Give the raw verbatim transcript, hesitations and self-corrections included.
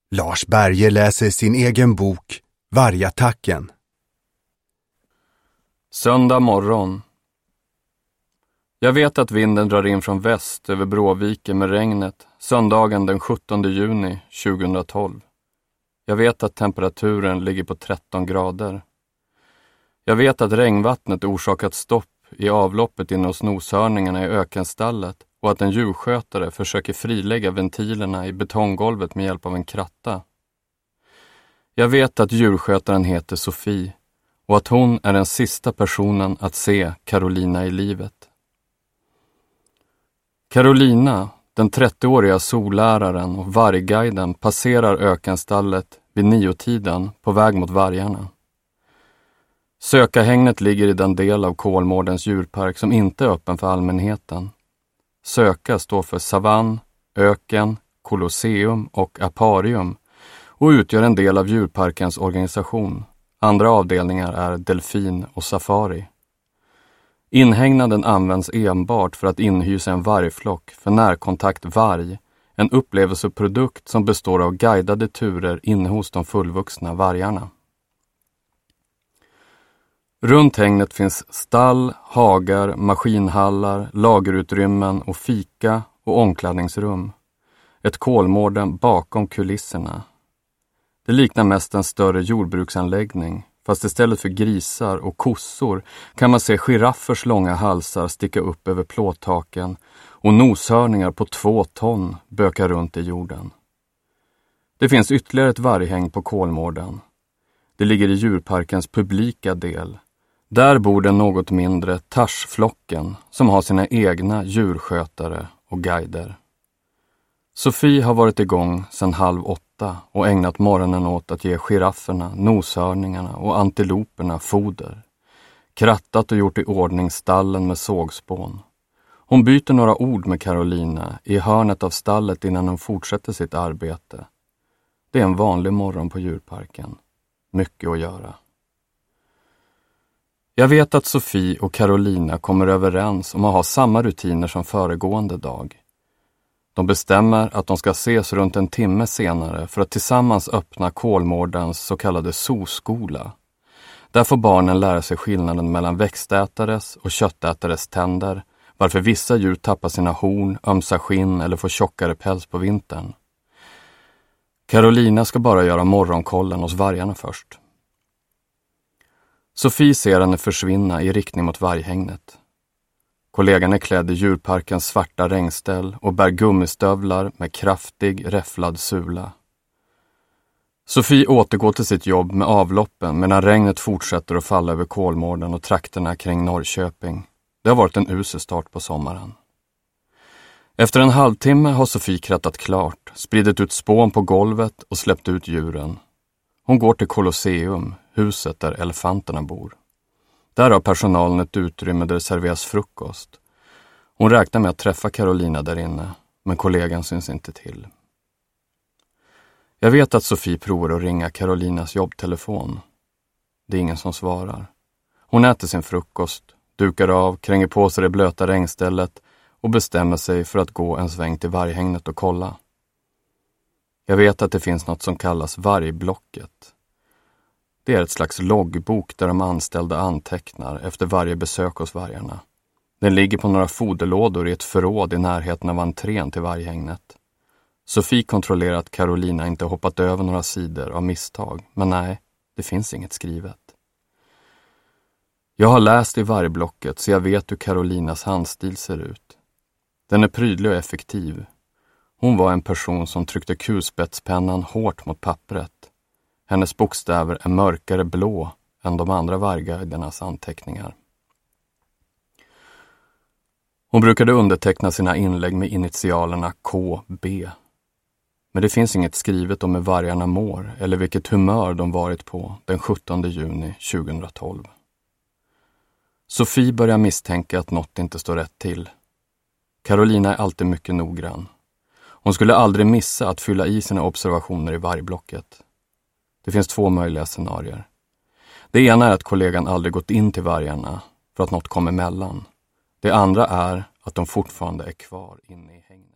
Lars Berge läser sin egen bok Vargattacken. Söndag morgon. Jag vet att vinden drar in från väst över Bråviken med regnet söndagen den sjuttonde juni tjugohundratolv. Jag vet att temperaturen ligger på tretton grader. Jag vet att regnvattnet orsakat stopp i avloppet inne hos noshörningarna i ökenstallet och att en djurskötare försöker frilägga ventilerna i betonggolvet med hjälp av en kratta. Jag vet att djurskötaren heter Sofie och att hon är den sista personen att se Carolina i livet. Carolina, den trettioåriga solläraren och vargguiden, passerar ökenstallet vid niotiden på väg mot vargarna. Sökahägnet ligger i den del av Kolmårdens djurpark som inte är öppen för allmänheten. Söka står för savann, öken, kolosseum och aparium och utgör en del av djurparkens organisation. Andra avdelningar är delfin och safari. Inhägnaden används enbart för att inhysa en vargflock för närkontakt varg, en upplevelseprodukt som består av guidade turer inne hos de fullvuxna vargarna. Runt hägnet finns stall, hagar, maskinhallar, lagerutrymmen och fika och omklädningsrum. Ett Kolmården bakom kulisserna. Det liknar mest en större jordbruksanläggning, fast istället för grisar och kossor kan man se giraffers långa halsar sticka upp över plåttaken och noshörningar på två ton böka runt i jorden. Det finns ytterligare ett varghäng på Kolmården. Det ligger i djurparkens publika del. Där bor den något mindre Tarsflocken som har sina egna djurskötare och guider. Sofie har varit igång sedan halv åtta och ägnat morgonen åt att ge girafferna, noshörningarna och antiloperna foder. Krattat och gjort i ordning stallen med sågspån. Hon byter några ord med Carolina i hörnet av stallet innan hon fortsätter sitt arbete. Det är en vanlig morgon på djurparken. Mycket att göra. Jag vet att Sofie och Carolina kommer överens om att ha samma rutiner som föregående dag. De bestämmer att de ska ses runt en timme senare för att tillsammans öppna Kolmårdens så kallade zooskola. Där får barnen lära sig skillnaden mellan växtätares och köttätares tänder, varför vissa djur tappar sina horn, ömsa skinn eller får tjockare päls på vintern. Carolina ska bara göra morgonkollen hos vargarna först. Sofie ser henne försvinna i riktning mot varghägnet. Kollegan är klädd i djurparkens svarta regnställ och bär gummistövlar med kraftig, räfflad sula. Sofie återgår till sitt jobb med avloppen medan regnet fortsätter att falla över Kolmården och trakterna kring Norrköping. Det har varit en usel start på sommaren. Efter en halvtimme har Sofie krattat klart, spridit ut spån på golvet och släppt ut djuren. Hon går till Kolosseum, huset där elefanterna bor. Där har personalen ett utrymme där det serveras frukost. Hon räknar med att träffa Carolina där inne, men kollegan syns inte till. Jag vet att Sofie provar att ringa Carolinas jobbtelefon. Det är ingen som svarar. Hon äter sin frukost, dukar av, kränger på sig det blöta regnstället och bestämmer sig för att gå en sväng till varghägnet och kolla. Jag vet att det finns något som kallas vargblocket. Det är ett slags loggbok där de anställda antecknar efter varje besök hos vargarna. Den ligger på några foderlådor i ett förråd i närheten av entrén till varghägnet. Sofie kontrollerar att Carolina inte hoppat över några sidor av misstag, men nej, det finns inget skrivet. Jag har läst i vargblocket så jag vet hur Carolinas handstil ser ut. Den är prydlig och effektiv. Hon var en person som tryckte kulspetspennan hårt mot pappret. Hennes bokstäver är mörkare blå än de andra vargguidernas anteckningar. Hon brukade underteckna sina inlägg med initialerna K B. Men det finns inget skrivet om hur vargarna mår eller vilket humör de varit på den sjuttonde juni tjugohundratolv. Sofie börjar misstänka att något inte står rätt till. Carolina är alltid mycket noggrann. Hon skulle aldrig missa att fylla i sina observationer i vargblocket. Det finns två möjliga scenarier. Det ena är att kollegan aldrig gått in till vargarna för att något kom emellan. Det andra är att de fortfarande är kvar inne i hägnet.